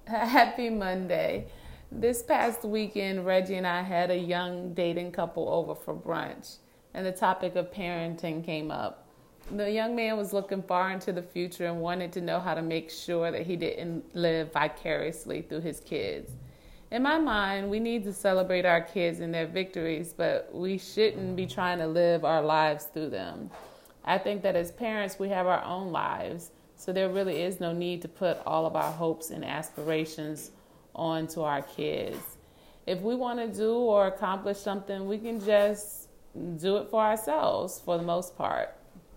Happy Monday. This past weekend, Reggie and I had a young dating couple over for brunch, and the topic of parenting came up. The young man was looking far into the future and wanted to know how to make sure that he didn't live vicariously through his kids. In my mind, we need to celebrate our kids and their victories, but we shouldn't be trying to live our lives through them. I think that as parents, we have our own lives, so there really is no need to put all of our hopes and aspirations onto our kids. If we want to do or accomplish something, we can just do it for ourselves for the most part.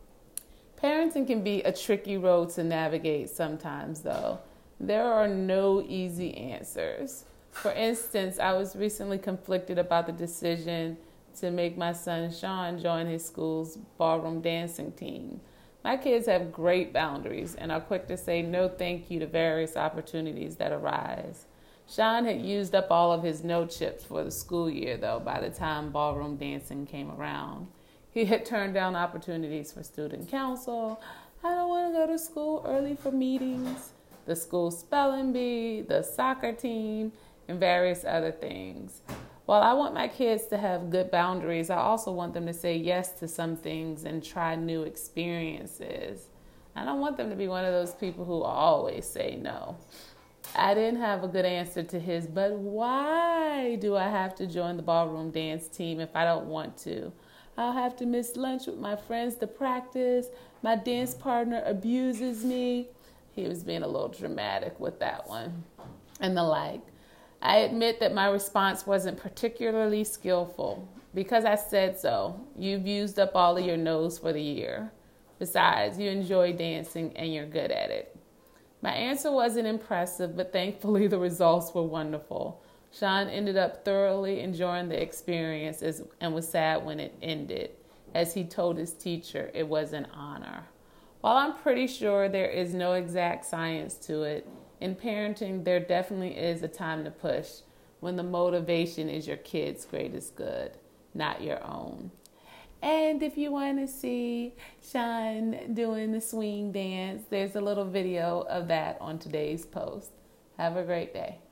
Parenting can be a tricky road to navigate sometimes, though. There are no easy answers. For instance, I was recently conflicted about the decision to make my son Sean join his school's ballroom dancing team. My kids have great boundaries and are quick to say no thank you to various opportunities that arise. Sean had used up all of his no chips for the school year, though, by the time ballroom dancing came around. He had turned down opportunities for student council. I don't want to go to school early for meetings, the school spelling bee, the soccer team, and various other things. While I want my kids to have good boundaries, I also want them to say yes to some things and try new experiences. I don't want them to be one of those people who always say no. I didn't have a good answer to his, but why do I have to join the ballroom dance team if I don't want to? I'll have to miss lunch with my friends to practice. My dance partner abuses me. He was being a little dramatic with that one and the like. I admit that my response wasn't particularly skillful. Because I said so, you've used up all of your no's for the year. Besides, you enjoy dancing and you're good at it. My answer wasn't impressive, but thankfully the results were wonderful. Sean ended up thoroughly enjoying the experience and was sad when it ended. As he told his teacher, it was an honor. While I'm pretty sure there is no exact science to it, in parenting there definitely is a time to push when the motivation is your kid's greatest good, not your own. And if you want to see Sean doing the swing dance, there's a little video of that on today's post. Have a great day.